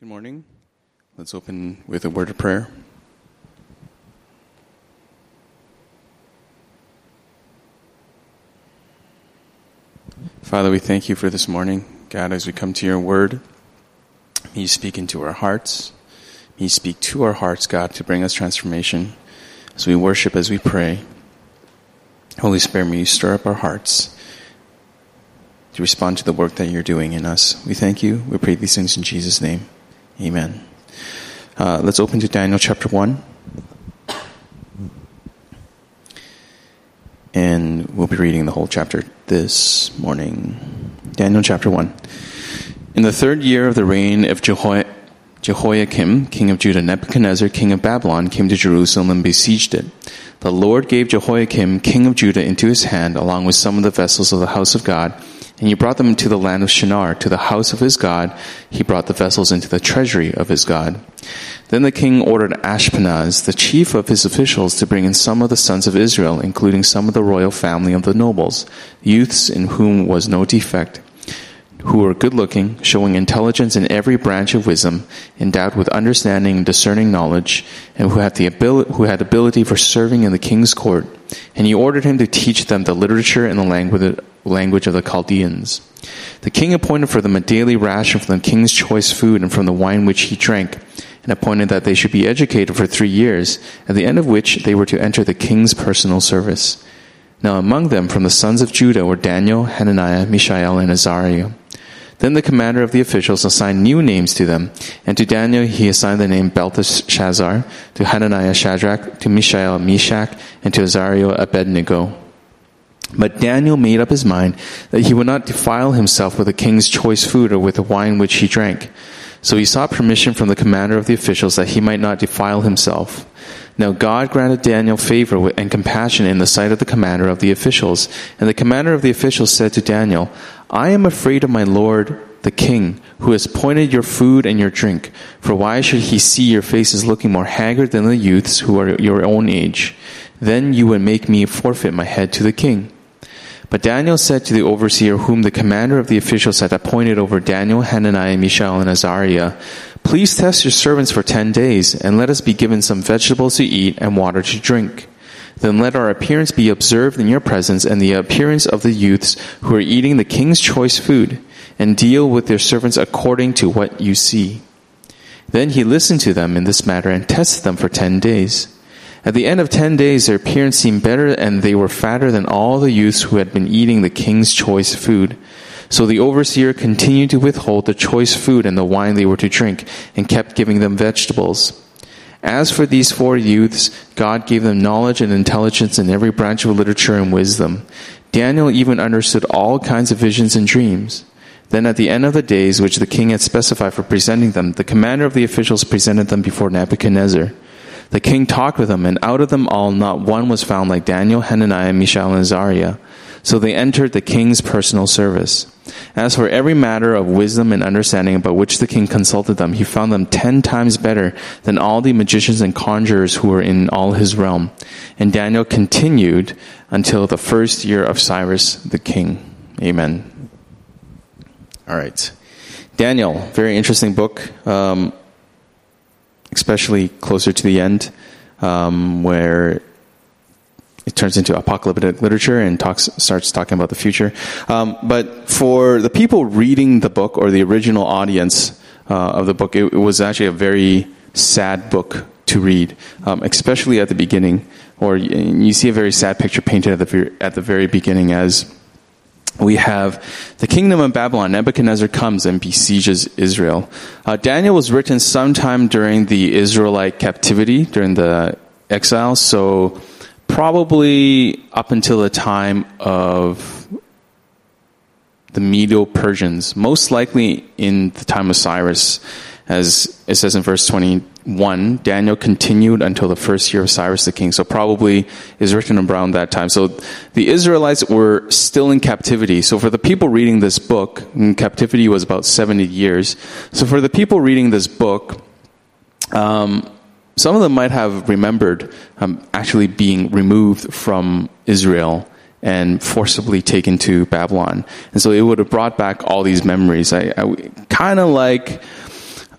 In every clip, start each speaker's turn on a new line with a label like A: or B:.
A: Good morning. Let's open with a word of prayer. Father, we thank you for this morning. God, as we come to your word, may you speak into our hearts. May you speak to our hearts, God, to bring us transformation. As we worship, as we pray, Holy Spirit, may you stir up our hearts to respond to the work that you're doing in us. We thank you. We pray these things in Jesus' name. Amen. Let's open to Daniel chapter 1. And we'll be reading the whole chapter this morning. Daniel chapter 1. In the third year of the reign of Jehoiakim, king of Judah, Nebuchadnezzar, king of Babylon, came to Jerusalem and besieged it. The Lord gave Jehoiakim, king of Judah, into his hand, along with some of the vessels of the house of God, and he brought them into the land of Shinar, to the house of his God. He brought the vessels into the treasury of his God. Then the king ordered Ashpenaz, the chief of his officials, to bring in some of the sons of Israel, including some of the royal family of the nobles, youths in whom was no defect, who were good-looking, showing intelligence in every branch of wisdom, endowed with understanding and discerning knowledge, and who had ability for serving in the king's court. And he ordered him to teach them the literature and the language of the Chaldeans. The king appointed for them a daily ration from the king's choice food and from the wine which he drank, and appointed that they should be educated for 3 years, at the end of which they were to enter the king's personal service. Now among them from the sons of Judah were Daniel, Hananiah, Mishael, and Azariah. Then the commander of the officials assigned new names to them, and to Daniel he assigned the name Belteshazzar, to Hananiah Shadrach, to Mishael Meshach, and to Azariah Abednego. But Daniel made up his mind that he would not defile himself with the king's choice food or with the wine which he drank. So he sought permission from the commander of the officials that he might not defile himself. Now God granted Daniel favor and compassion in the sight of the commander of the officials. And the commander of the officials said to Daniel, I am afraid of my lord, the king, who has appointed your food and your drink. For why should he see your faces looking more haggard than the youths who are your own age? Then you would make me forfeit my head to the king. But Daniel said to the overseer whom the commander of the officials had appointed over Daniel, Hananiah, Mishael, and Azariah, Please test your servants for 10 days, and let us be given some vegetables to eat and water to drink. Then let our appearance be observed in your presence and the appearance of the youths who are eating the king's choice food, and deal with their servants according to what you see. Then he listened to them in this matter and tested them for 10 days. At the end of 10 days, their appearance seemed better, and they were fatter than all the youths who had been eating the king's choice food. So the overseer continued to withhold the choice food and the wine they were to drink, and kept giving them vegetables. As for these 4 youths, God gave them knowledge and intelligence in every branch of literature and wisdom. Daniel even understood all kinds of visions and dreams. Then at the end of the days which the king had specified for presenting them, the commander of the officials presented them before Nebuchadnezzar. The king talked with them, and out of them all not one was found like Daniel, Hananiah, Mishael, and Azariah. So they entered the king's personal service. As for every matter of wisdom and understanding about which the king consulted them, he found them 10 times better than all the magicians and conjurers who were in all his realm. And Daniel continued until the first year of Cyrus the king. Amen. All right. Daniel, very interesting book. Especially closer to the end, where it turns into apocalyptic literature and starts talking about the future. But for the people reading the book, or the original audience of the book, it was actually a very sad book to read, especially at the beginning. Or you see a very sad picture painted at the very beginning, as we have the kingdom of Babylon. Nebuchadnezzar comes and besieges Israel. Daniel was written sometime during the Israelite captivity, during the exile, so probably up until the time of the Medo-Persians, most likely in the time of Cyrus. As it says in verse 21, Daniel continued until the first year of Cyrus the king. So probably is written around that time. So the Israelites were still in captivity. So for the people reading this book, captivity was about 70 years. So for the people reading this book, some of them might have remembered actually being removed from Israel and forcibly taken to Babylon. And so it would have brought back all these memories. I kind of like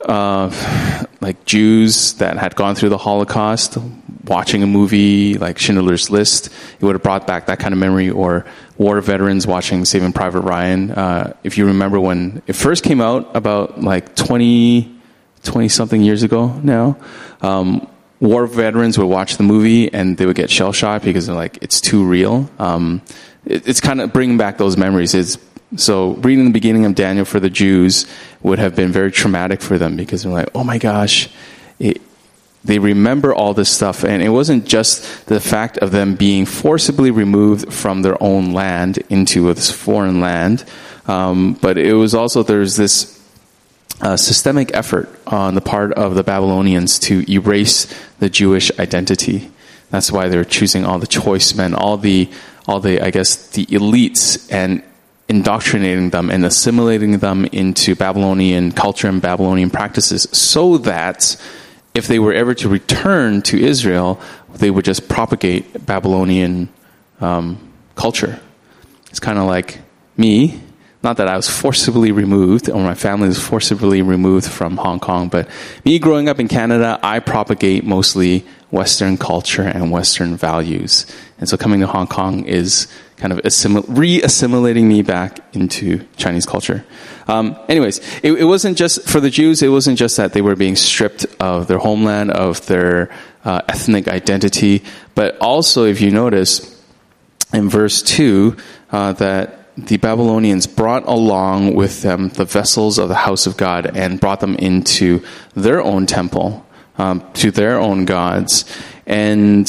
A: like Jews that had gone through the Holocaust, watching a movie like Schindler's List, it would have brought back that kind of memory. Or war veterans watching Saving Private Ryan. If you remember when it first came out, about like 20-something years ago now, war veterans would watch the movie and they would get shell-shocked because they're like, it's too real. It's kind of bringing back those memories. So reading the beginning of Daniel for the Jews would have been very traumatic for them because they're like, oh my gosh, they remember all this stuff. And it wasn't just the fact of them being forcibly removed from their own land into this foreign land, but it was also, there's this systemic effort on the part of the Babylonians to erase the Jewish identity. That's why they're choosing all the choice men, all the I guess the elites, and indoctrinating them and assimilating them into Babylonian culture and Babylonian practices, so that if they were ever to return to Israel, they would just propagate Babylonian culture. It's kind of like me. Not that I was forcibly removed, or my family was forcibly removed from Hong Kong, but me growing up in Canada, I propagate mostly Western culture and Western values. And so coming to Hong Kong is kind of re-assimilating me back into Chinese culture. Anyways, it wasn't just, for the Jews, it wasn't just that they were being stripped of their homeland, of their ethnic identity, but also, if you notice, in verse 2, that the Babylonians brought along with them the vessels of the house of God and brought them into their own temple, to their own gods. And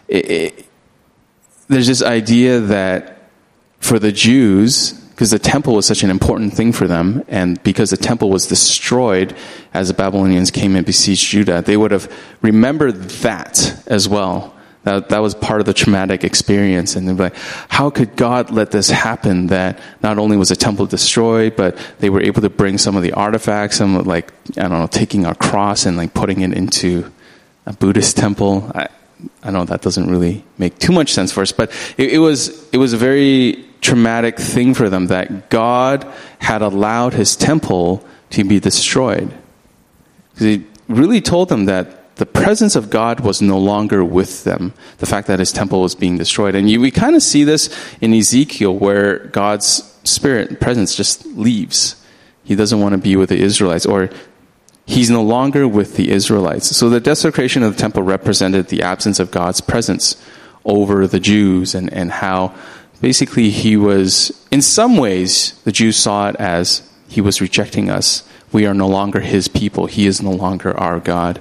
A: there's this idea that for the Jews, because the temple was such an important thing for them, and because the temple was destroyed as the Babylonians came and besieged Judah, they would have remembered that as well. That was part of the traumatic experience. And they'd be like, how could God let this happen, that not only was the temple destroyed, but they were able to bring some of the artifacts, some of, like, I don't know, taking our cross and like putting it into a Buddhist temple. I know that doesn't really make too much sense for us, but it was a very traumatic thing for them that God had allowed his temple to be destroyed. Because he really told them that the presence of God was no longer with them. The fact that his temple was being destroyed. And we kind of see this in Ezekiel, where God's spirit presence just leaves. He doesn't want to be with the Israelites, or he's no longer with the Israelites. So the desecration of the temple represented the absence of God's presence over the Jews, and how basically he was, in some ways, the Jews saw it as he was rejecting us. We are no longer his people. He is no longer our God.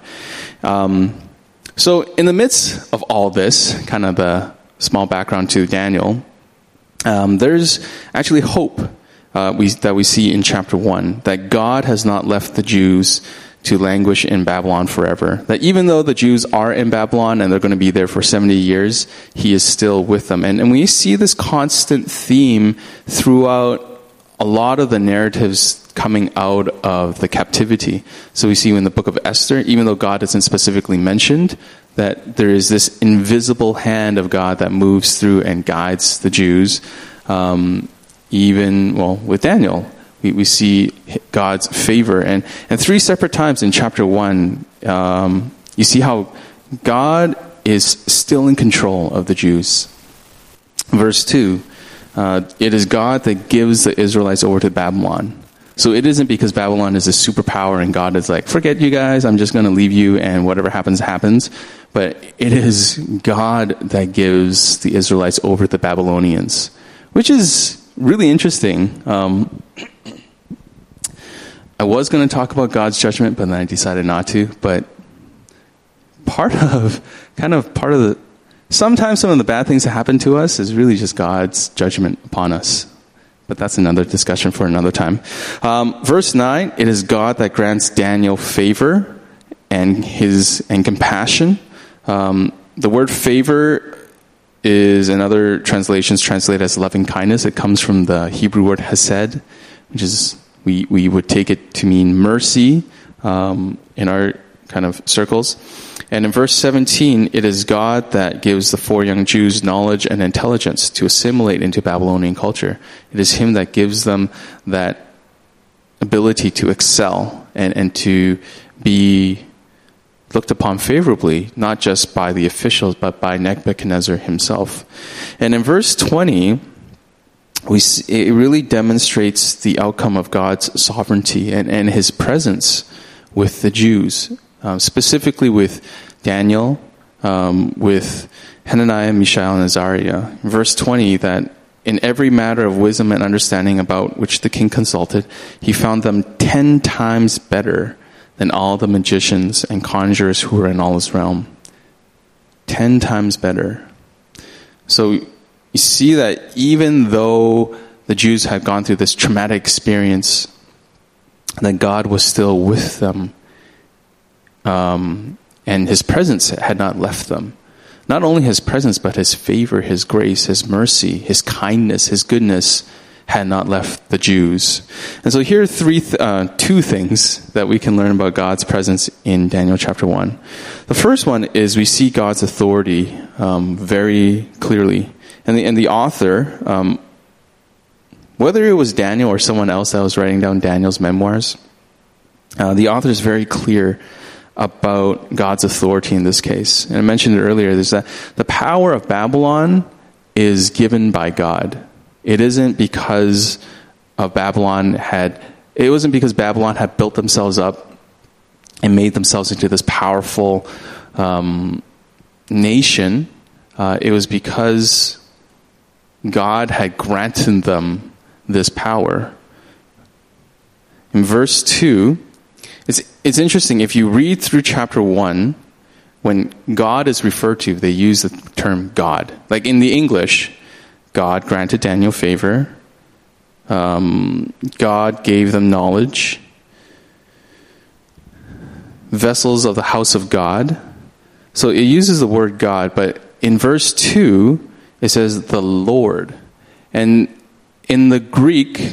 A: So in the midst of all this, kind of the small background to Daniel, there's actually hope that we see in chapter 1, that God has not left the Jews to languish in Babylon forever. That even though the Jews are in Babylon and they're going to be there for 70 years, he is still with them. And we see this constant theme throughout a lot of the narratives coming out of the captivity. So we see in the book of Esther, even though God isn't specifically mentioned, that there is this invisible hand of God that moves through and guides the Jews. With Daniel, we see God's favor. And 3 separate times in chapter 1, you see how God is still in control of the Jews. Verse 2, it is God that gives the Israelites over to Babylon. So it isn't because Babylon is a superpower and God is like, forget you guys, I'm just going to leave you and whatever happens, happens. But it is God that gives the Israelites over to the Babylonians, which is really interesting. I was going to talk about God's judgment, but then I decided not to. But sometimes some of the bad things that happen to us is really just God's judgment upon us. But that's another discussion for another time. Verse 9, it is God that grants Daniel favor and compassion. The word favor is, in other translations, translated as loving kindness. It comes from the Hebrew word hesed, which is, we would take it to mean mercy in our kind of circles. And in verse 17, it is God that gives the 4 young Jews knowledge and intelligence to assimilate into Babylonian culture. It is him that gives them that ability to excel and to be looked upon favorably, not just by the officials, but by Nebuchadnezzar himself. And in verse 20, it really demonstrates the outcome of God's sovereignty and his presence with the Jews, specifically with Daniel, with Hananiah, Mishael, and Azariah. In verse 20, that in every matter of wisdom and understanding about which the king consulted, he found them 10 times better than all the magicians and conjurers who were in all his realm. 10 times better. So you see that even though the Jews had gone through this traumatic experience, that God was still with them, and his presence had not left them. Not only his presence, but his favor, his grace, his mercy, his kindness, his goodness had not left the Jews. And so here are two things that we can learn about God's presence in Daniel chapter 1. The first one is we see God's authority very clearly. And the author, whether it was Daniel or someone else that was writing down Daniel's memoirs, the author is very clear about God's authority in this case. And I mentioned it earlier, there's that the power of Babylon is given by God. It isn't because Babylon had built themselves up and made themselves into this powerful nation. It was because God had granted them this power. In verse 2, it's interesting, if you read through chapter 1, when God is referred to, they use the term God. Like in the English, God granted Daniel favor. God gave them knowledge. Vessels of the house of God. So it uses the word God, but in verse 2, it says the Lord. And in the Greek,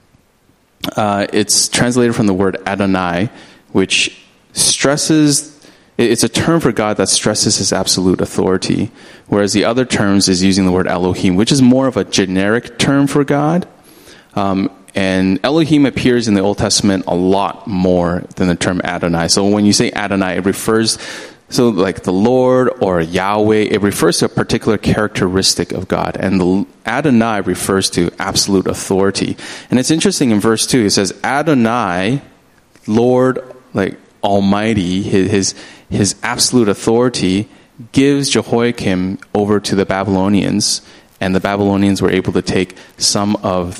A: it's translated from the word Adonai, which stresses, it's a term for God that stresses his absolute authority, whereas the other terms is using the word Elohim, which is more of a generic term for God. And Elohim appears in the Old Testament a lot more than the term Adonai. So when you say Adonai, it refers, so like the Lord or Yahweh, it refers to a particular characteristic of God. And the Adonai refers to absolute authority. And it's interesting in verse 2, it says Adonai, Lord, like Almighty, his absolute authority gives Jehoiakim over to the Babylonians, and the Babylonians were able to take some of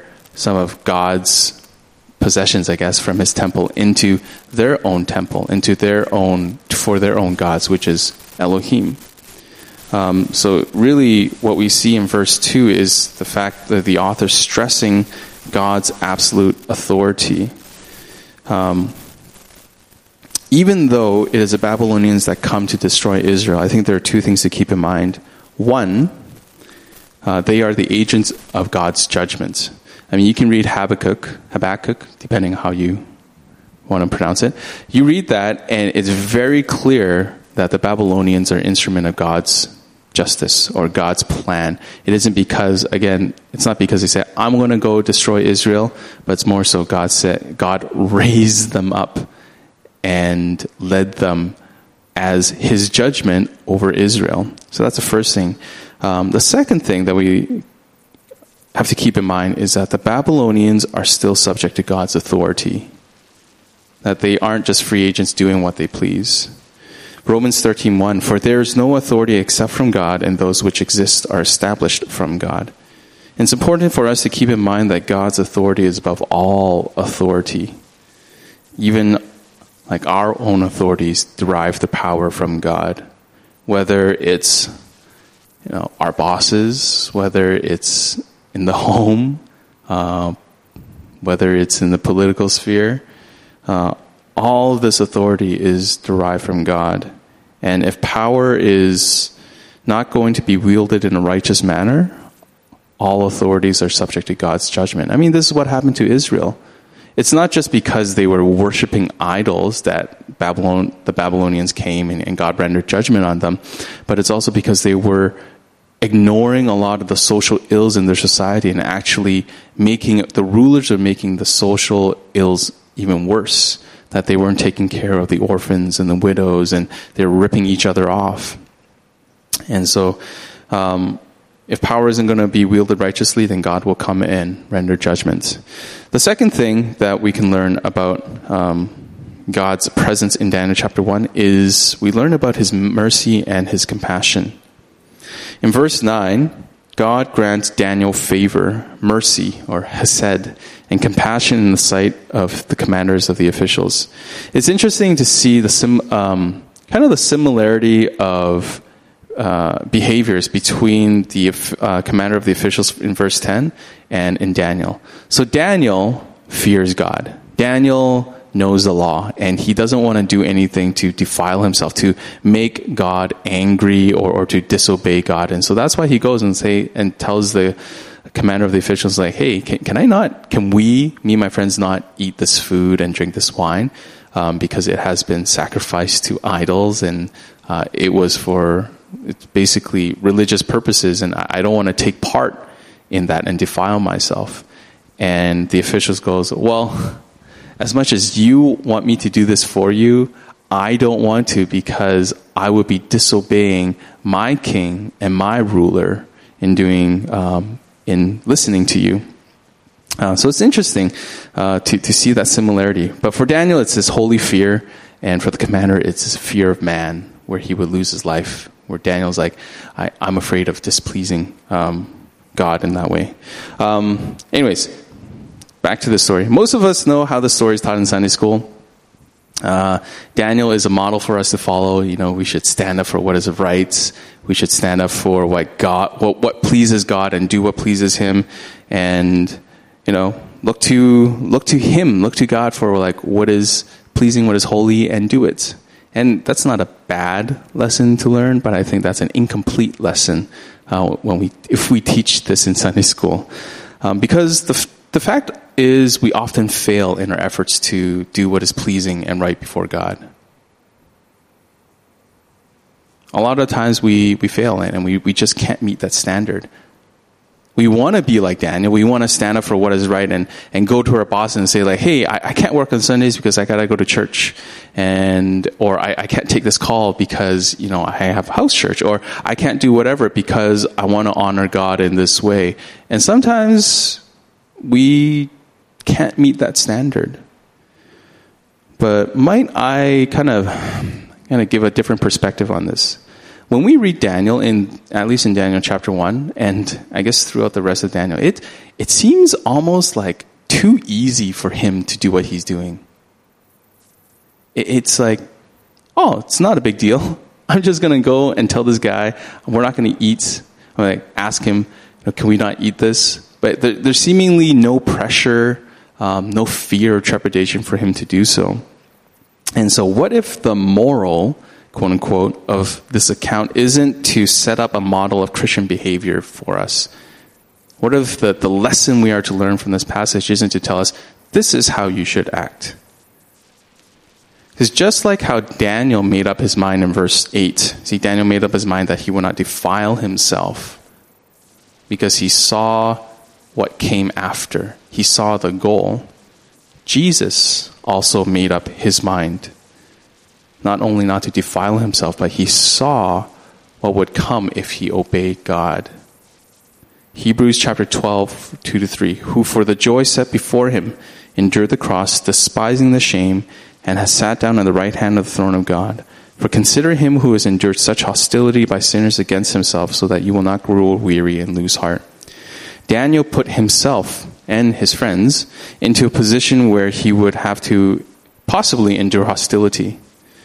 A: God's possessions, I guess, from his temple into their own temple, for their own gods, which is Elohim. So really what we see in verse 2 is the fact that the author stressing God's absolute authority. Even though it is the Babylonians that come to destroy Israel, I think there are two things to keep in mind. One, they are the agents of God's judgment. I mean, you can read Habakkuk, depending on how you want to pronounce it. You read that, and it's very clear that the Babylonians are instrument of God's justice or God's plan. It isn't because, again, it's not because they say, I'm going to go destroy Israel, but it's more so God raised them up and led them as his judgment over Israel. So that's the first thing. The second thing that we have to keep in mind is that the Babylonians are still subject to God's authority. That they aren't just free agents doing what they please. Romans 13:1, for there is no authority except from God, and those which exist are established from God. And it's important for us to keep in mind that God's authority is above all authority. Even like our own authorities derive the power from God. Whether it's our bosses, whether it's in the home, whether it's in the political sphere, all of this authority is derived from God. And if power is not going to be wielded in a righteous manner, all authorities are subject to God's judgment. I mean, this is what happened to Israel. It's not just because they were worshiping idols that the Babylonians came and God rendered judgment on them, but it's also because they were ignoring a lot of the social ills in their society and actually the rulers are making the social ills even worse, that they weren't taking care of the orphans and the widows, and they were ripping each other off. And so, if power isn't going to be wielded righteously, then God will come and render judgments. The second thing that we can learn about God's presence in Daniel chapter 1 is we learn about his mercy and his compassion. In verse 9, God grants Daniel favor, mercy, or hesed, and compassion in the sight of the commanders of the officials. It's interesting to see the similarity of behaviors between the commander of the officials in verse 10 and in Daniel. So Daniel fears God. Daniel knows the law, and he doesn't want to do anything to defile himself, to make God angry or to disobey God. And so that's why he goes and tells the commander of the officials, like, hey, can we, me and my friends, not eat this food and drink this wine? Because it has been sacrificed to idols, and it was for basically religious purposes, and I don't want to take part in that and defile myself. And the officials goes, well, as much as you want me to do this for you, I don't want to, because I would be disobeying my king and my ruler in listening to you. So it's interesting to see that similarity. But for Daniel, it's this holy fear, and for the commander, it's this fear of man, where he would lose his life, where Daniel's like, I'm afraid of displeasing God in that way. Anyways, back to the story. Most of us know how the story is taught in Sunday school. Daniel is a model for us to follow. We should stand up for what is of rights. We should stand up for what pleases God and do what pleases him. And, look to him, look to God for what is pleasing, what is holy, and do it. And that's not a bad lesson to learn, but I think that's an incomplete lesson if we teach this in Sunday school. Because the fact is, we often fail in our efforts to do what is pleasing and right before God. A lot of times we fail, and we just can't meet that standard. We want to be like Daniel. We want to stand up for what is right and go to our boss and say, like, hey, I can't work on Sundays because I got to go to church. Or I can't take this call because, I have house church. Or I can't do whatever because I want to honor God in this way. And sometimes we can't meet that standard. But might I kind of give a different perspective on this? When we read Daniel, at least in Daniel chapter 1, and I guess throughout the rest of Daniel, it seems almost like too easy for him to do what he's doing. It's like, oh, it's not a big deal. I'm just going to go and tell this guy, we're not going to eat. I'm ask him, can we not eat this? But there's seemingly no pressure, no fear or trepidation for him to do so. And so what if the moral, quote unquote, of this account isn't to set up a model of Christian behavior for us? What if the lesson we are to learn from this passage isn't to tell us, this is how you should act? Because just like how Daniel made up his mind in verse 8, see, Daniel made up his mind that he would not defile himself because he saw what came after. He saw the goal. Jesus also made up his mind, not only not to defile himself, but he saw what would come if he obeyed God. Hebrews chapter 12, 2-3, who for the joy set before him endured the cross, despising the shame, and has sat down on the right hand of the throne of God. For consider him who has endured such hostility by sinners against himself, so that you will not grow weary and lose heart. Daniel put himself and his friends into a position where he would have to possibly endure hostility.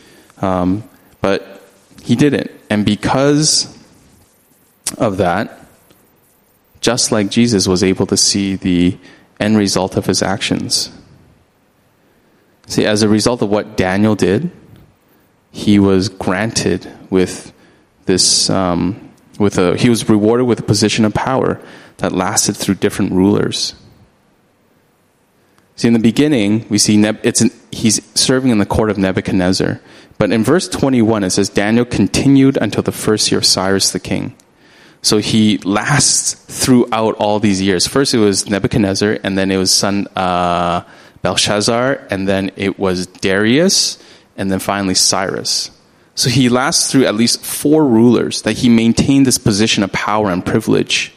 A: But he didn't. And because of that, just like Jesus was able to see the end result of his actions. See, as a result of what Daniel did, he was granted with this, he was rewarded with a position of power that lasted through different rulers. See, in the beginning, we see he's serving in the court of Nebuchadnezzar. But in verse 21, it says, Daniel continued until the first year of Cyrus the king. So he lasts throughout all these years. First it was Nebuchadnezzar, and then it was son Belshazzar, and then it was Darius, and then finally Cyrus. So he lasts through at least 4 rulers, that he maintained this position of power and privilege.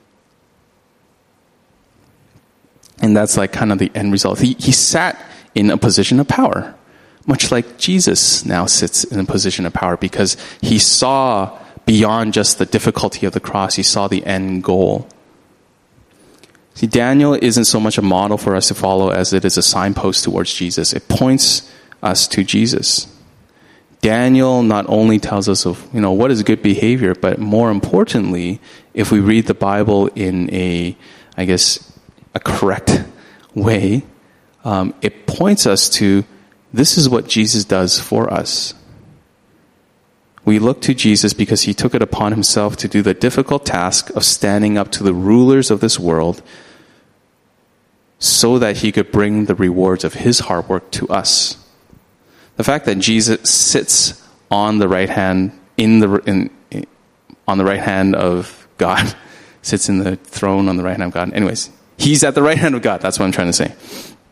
A: And that's like kind of the end result. He sat in a position of power, much like Jesus now sits in a position of power, because he saw beyond just the difficulty of the cross. He saw the end goal. See, Daniel isn't so much a model for us to follow as it is a signpost towards Jesus. It points us to Jesus. Daniel not only tells us of, what is good behavior, but more importantly, if we read the Bible in a correct way, it points us to, this is what Jesus does for us. We look to Jesus because he took it upon himself to do the difficult task of standing up to the rulers of this world so that he could bring the rewards of his hard work to us. The fact that Jesus sits on the right hand on the right hand of God, sits in the throne on the right hand of God. Anyways, he's at the right hand of God. That's what I'm trying to say.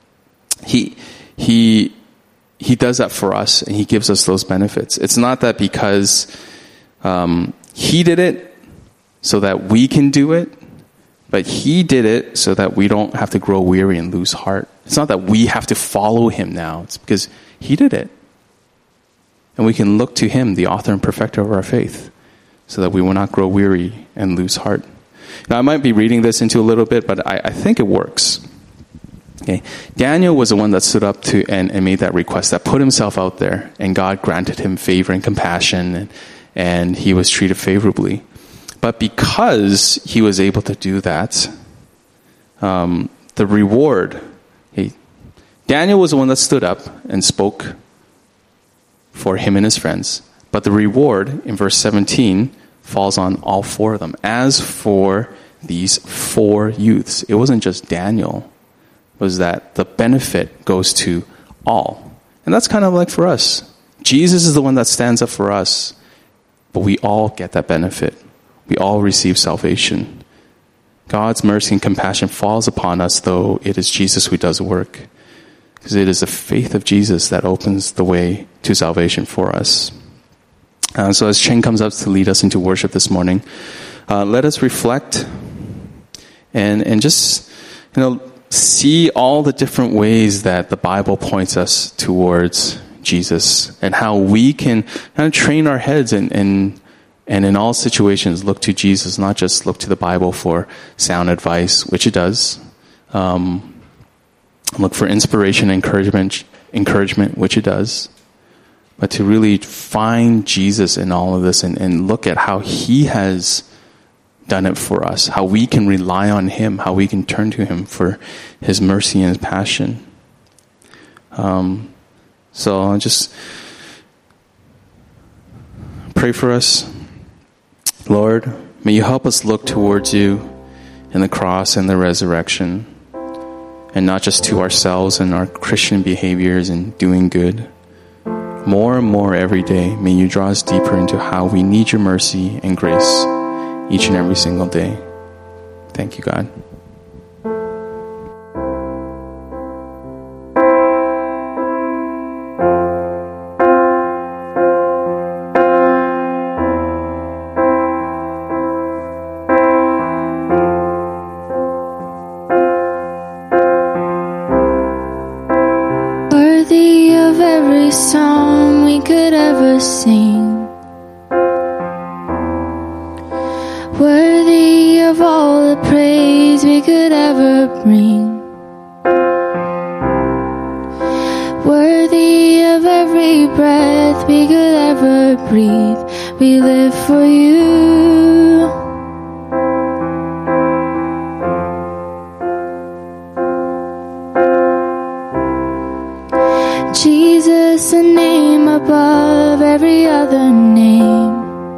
A: He does that for us, and he gives us those benefits. It's not that because he did it so that we can do it, but he did it so that we don't have to grow weary and lose heart. It's not that we have to follow him now. It's because he did it. And we can look to him, the author and perfecter of our faith, so that we will not grow weary and lose heart. Now, I might be reading this into a little bit, but I think it works. Okay. Daniel was the one that stood up to and made that request, that put himself out there, and God granted him favor and compassion, and he was treated favorably. But because he was able to do that, the reward, Daniel was the one that stood up and spoke for him and his friends. But the reward in verse 17 falls on all 4 of them. As for these 4 youths, it wasn't just Daniel, was that the benefit goes to all. And that's kind of like for us. Jesus is the one that stands up for us, but we all get that benefit. We all receive salvation. God's mercy and compassion falls upon us, though it is Jesus who does the work. Because it is the faith of Jesus that opens the way to salvation for us. So as Cheng comes up to lead us into worship this morning, let us reflect and just, see all the different ways that the Bible points us towards Jesus, and how we can kind of train our heads and in all situations look to Jesus, not just look to the Bible for sound advice, which it does. Look for inspiration, encouragement, which it does. But to really find Jesus in all of this and look at how he has done it for us, how we can rely on him, how we can turn to him for his mercy and his passion. So I'll just pray for us. Lord, may you help us look towards you and the cross and the resurrection, and not just to ourselves and our Christian behaviors and doing good. More and more every day, may you draw us deeper into how we need your mercy and grace each and every single day. Thank you, God.
B: Worthy of every song we could ever sing, worthy of all the praise we could ever bring, worthy of every breath we could ever breathe. We live for you. Jesus, a name above every other name.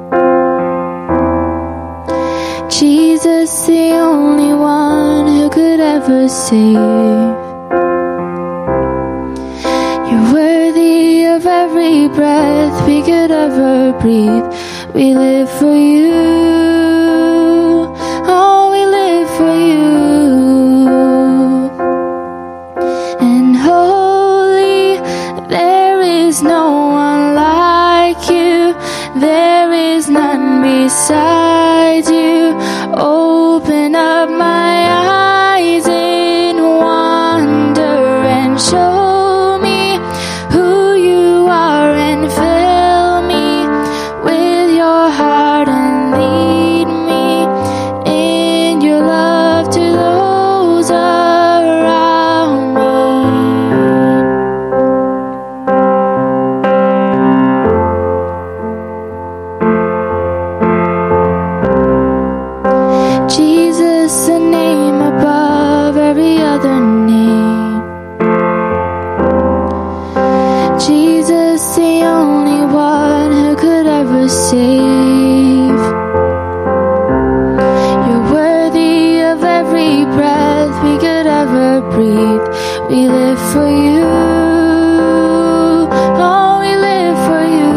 B: Jesus, the only one who could ever save. You're worthy of every breath we could ever breathe. We live for you. Oh, we live for you. And beside you. Open up my eyes in wonder and show me who you are and fill me with your heart and lead me in your love to those around me. Jesus, the name above every other name. Jesus, the only one who could ever save. You're worthy of every breath we could ever breathe. We live for you. Oh, we live for you.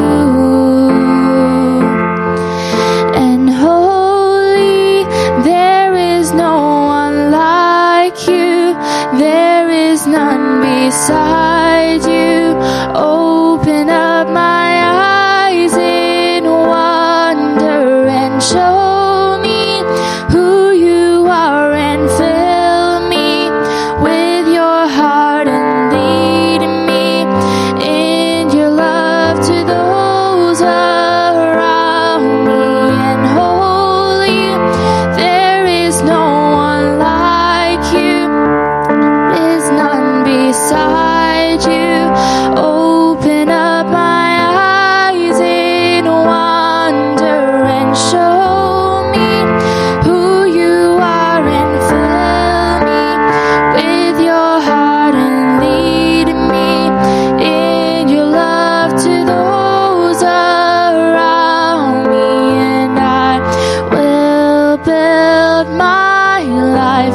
B: And holy, there is no one like you. There is none beside you. Open up my eyes in wonder and show me who you are and fill me with your heart and lead me in your love to those around me. And holy, there is no one like you. There is none beside you. Open up my eyes in wonder and show me who you are and fill me with your heart and lead me in your love to those around me. And I will build my life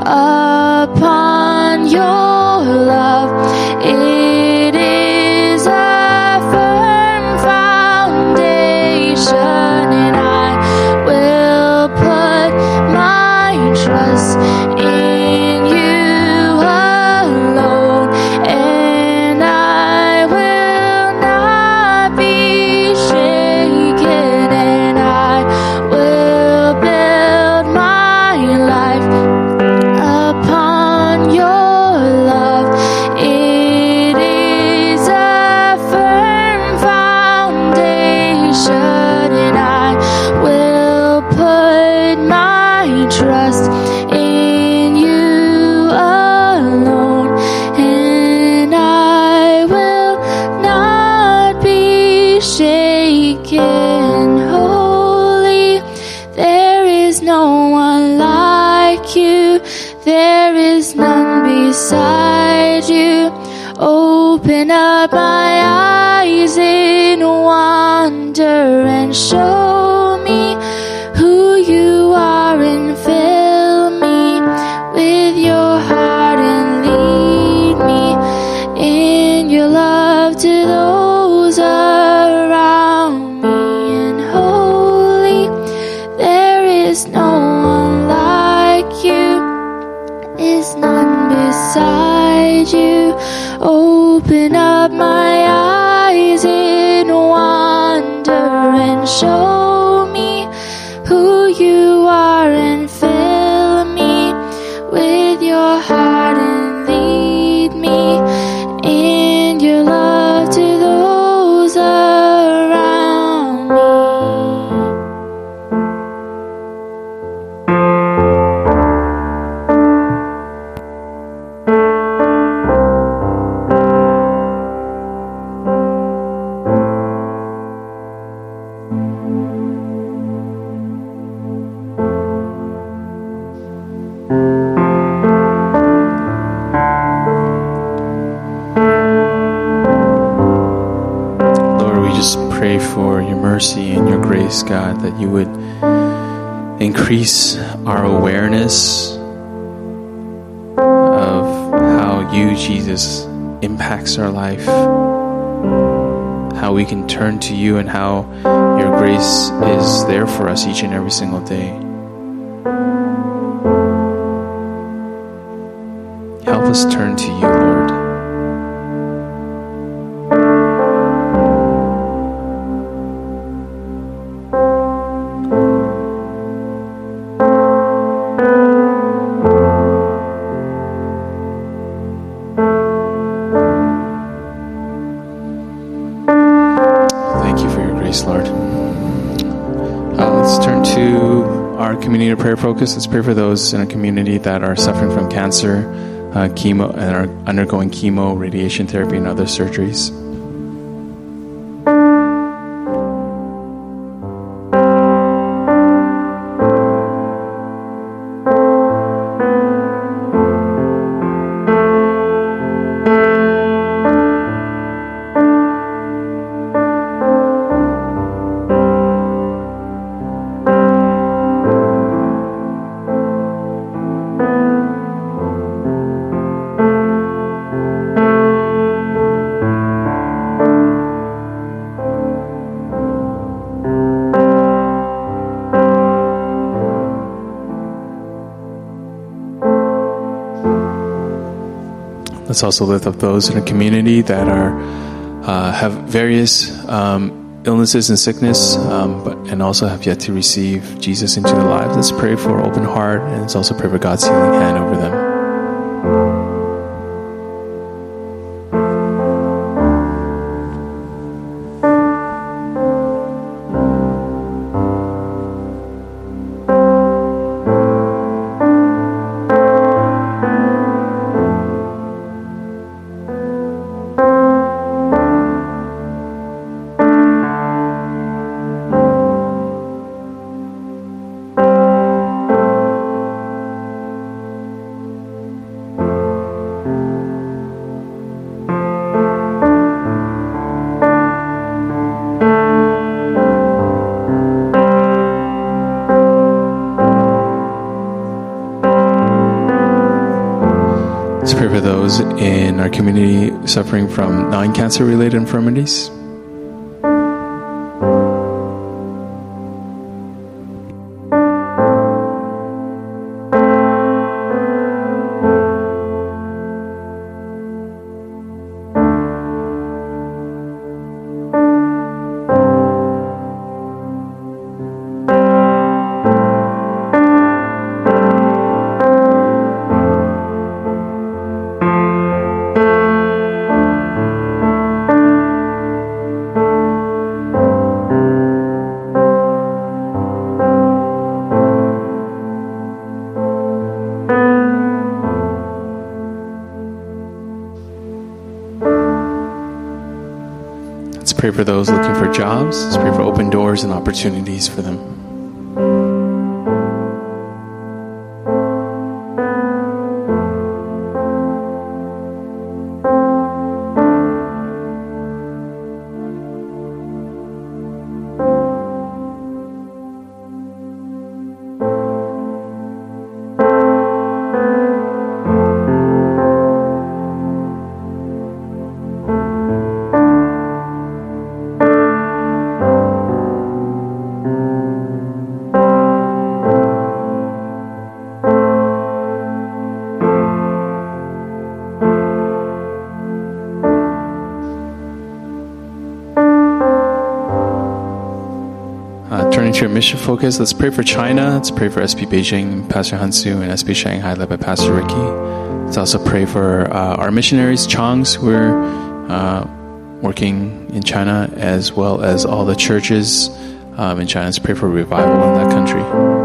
B: upon your love. It is a firm foundation, and I will put my trust in you alone, and I will not be shaken, and I will build my life upon your love. It is a firm foundation, and I will put my trust in you alone, and I will not be shaken. Holy, there is no one like you. There is none beside you. Open up my eyes in wonder and show me who you are and fill me with your heart and lead me in your love to those around me. And holy, there is no one like you. Is none beside you. Open up my eyes in wonder and show me who you are and fill me with your heart and lead me in your love to those around me.
A: Lord, we just pray for your mercy and your grace, God, that you would increase our awareness of how you, Jesus, impacts our life, how we can turn to you, and how your grace is there for us each and every single day. Help us turn to you, Lord. Praise the Lord. Let's turn to our community prayer focus. Let's pray for those in our community that are suffering from cancer, chemo, and are undergoing chemo, radiation therapy, and other surgeries. Let's also lift up those in a community that are have various illnesses and sickness, and also have yet to receive Jesus into their lives. Let's pray for open heart, and let's also pray for God's healing hand over them. Let's pray for those in our community suffering from non-cancer-related infirmities. Let's pray for those looking for jobs. Let's pray for open doors and opportunities for them. Turning to your mission focus, let's pray for China. Let's pray for SP Beijing, Pastor Hansu, and SP Shanghai, led by Pastor Ricky. Let's also pray for our missionaries, Changs, who are working in China, as well as all the churches in China. Let's pray for revival in that country.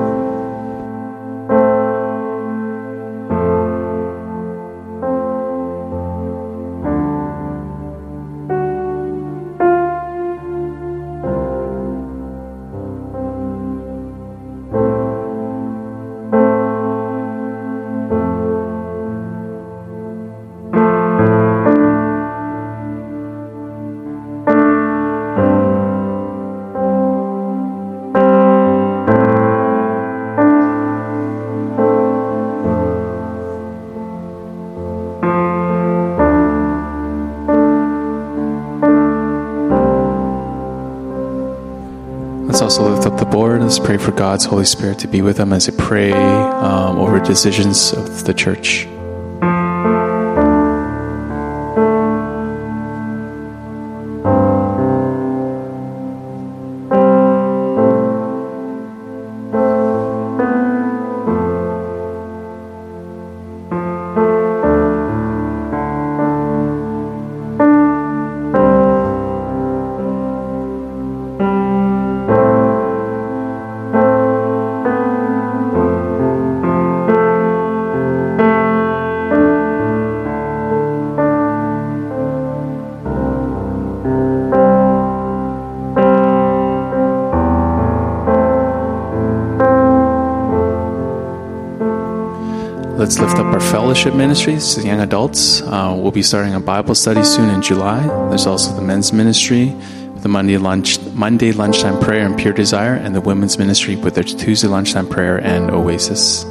A: Let's also lift up the board. Let's pray for God's Holy Spirit to be with them as they pray over decisions of the church. Let's lift up our fellowship ministries, the young adults. We'll be starting a Bible study soon in July. There's also the men's ministry, the Monday lunchtime prayer and Pure Desire, and the women's ministry with their Tuesday lunchtime prayer and Oasis.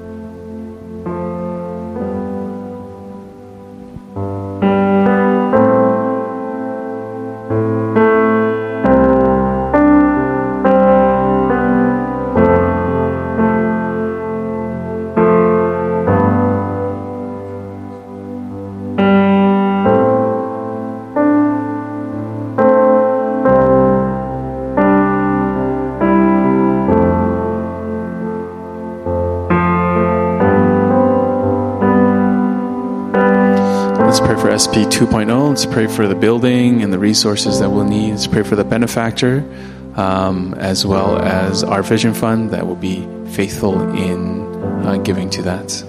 A: SP 2.0. Let's pray for the building and the resources that we'll need. Let's pray for the benefactor, as well as our Vision Fund that will be faithful in giving to that.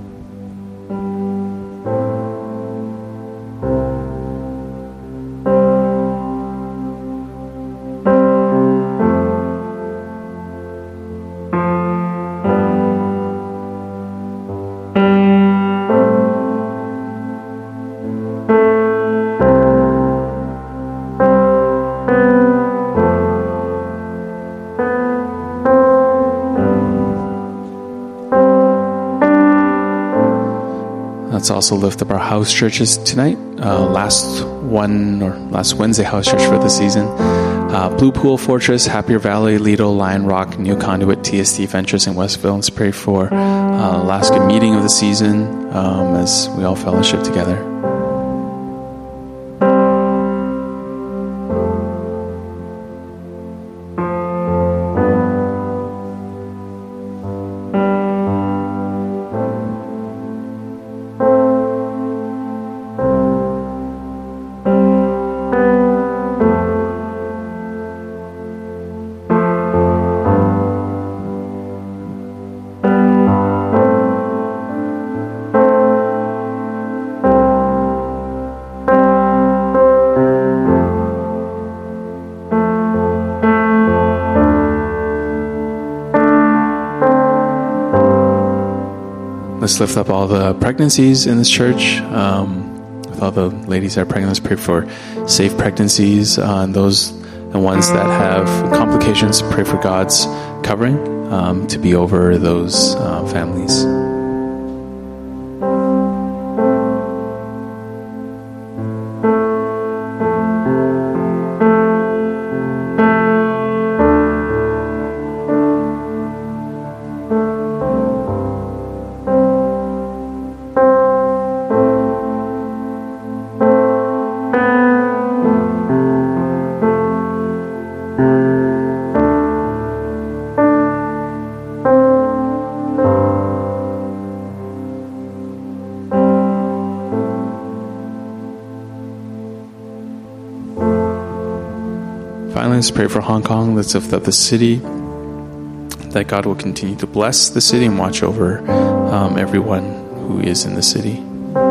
A: Let's also lift up our house churches tonight. Last Wednesday house church for the season. Blue Pool, Fortress, Happier Valley, Lido, Lion Rock, New Conduit, TST Ventures in Westville. Let's pray for last good meeting of the season as we all fellowship together. Let's lift up all the pregnancies in this church. With all the ladies that are pregnant, let's pray for safe pregnancies. And those the ones that have complications, pray for God's covering to be over those families. Let's pray for Hong Kong. Let's lift up the city, that God will continue to bless the city and watch over everyone who is in the city.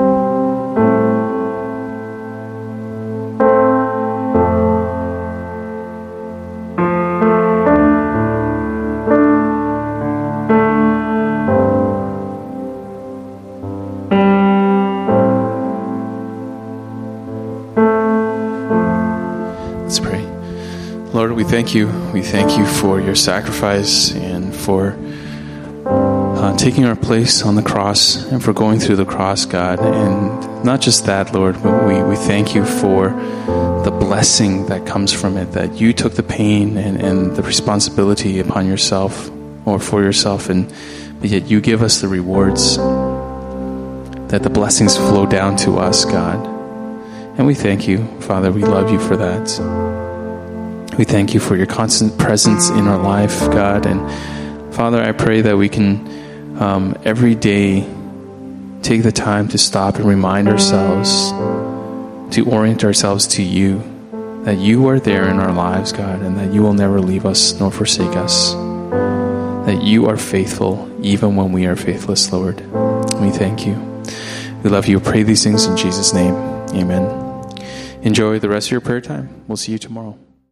A: Let's pray. Lord, we thank you. We thank you for your sacrifice and for taking our place on the cross and for going through the cross, God. And not just that, Lord, but we thank you for the blessing that comes from it, that you took the pain and the responsibility upon yourself or for yourself, but yet you give us the rewards, that the blessings flow down to us, God. And we thank you, Father. We love you for that. We thank you for your constant presence in our life, God. And Father, I pray that we can every day take the time to stop and remind ourselves, to orient ourselves to you, that you are there in our lives, God, and that you will never leave us nor forsake us, that you are faithful even when we are faithless, Lord. We thank you. We love you. Pray these things in Jesus' name. Amen. Enjoy the rest of your prayer time. We'll see you tomorrow.